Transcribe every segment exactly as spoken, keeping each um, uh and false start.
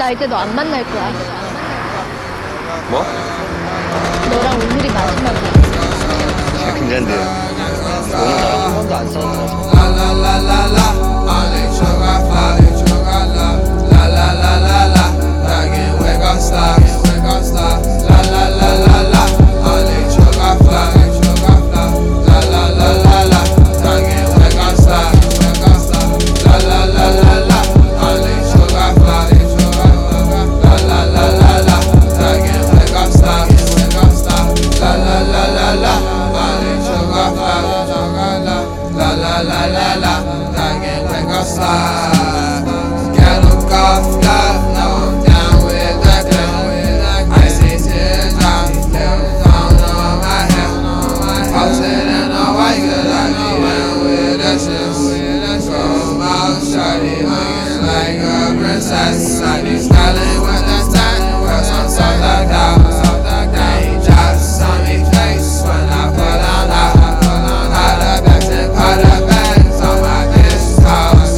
나 이제 너 안 만날 거야. 뭐? 너랑 오늘이 마지막이야. 진짜 괜찮은데. 오늘 나랑 한 번도 안 싸웠잖아. Got no golf club, no, I'm down with that club. I see teardrops, little phone on my head. Posted in a white, cause I be down with that shit. From out shawty, looking like a princess. I be styling with that style, cause I'm so thugged out. They just on me face when I pull on out. Holla backs and holla bags on my bitch house.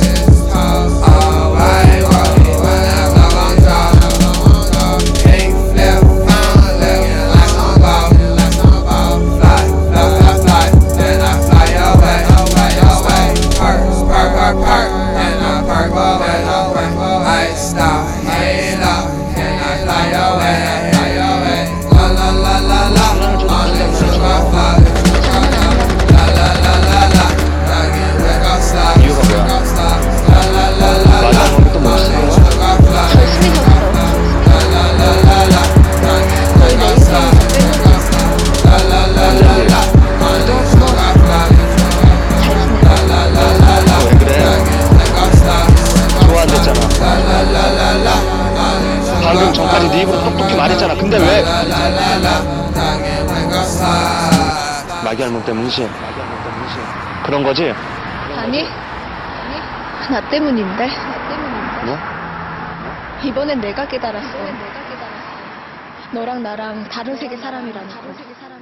All white, rollie, whenever I'm drunk. Eight flip pound, looking like some ball. Fly, fly, fly, fly, then I fly away, away, away. Perk, perk, perk, perk, and I perk away, away. I stop, halo, and I fly away, fly away. La la la la la, only sugar fly. La la la la la, again we gon' stop, we gon' stop. La la la la la, only sugar fly. 열심히 졌어. La la la la la, again we gon' stop, we gon' stop. La la la la la, only sugar fly. La la la la la, 왜 그래? again we gon' stop, we gon' 좋아한댔잖아. stop. La la la la la, only sugar 방금 전까지 네 입으로 똑똑히 말했잖아. 근데 왜? la la la la, again we gon' stop. 마귀 할멈 때문이지. 그런 거지? 아니, 나 때문인데. 뭐? 이번엔 내가 깨달았어. 너랑 나랑 다른 세계 사람이라는 거.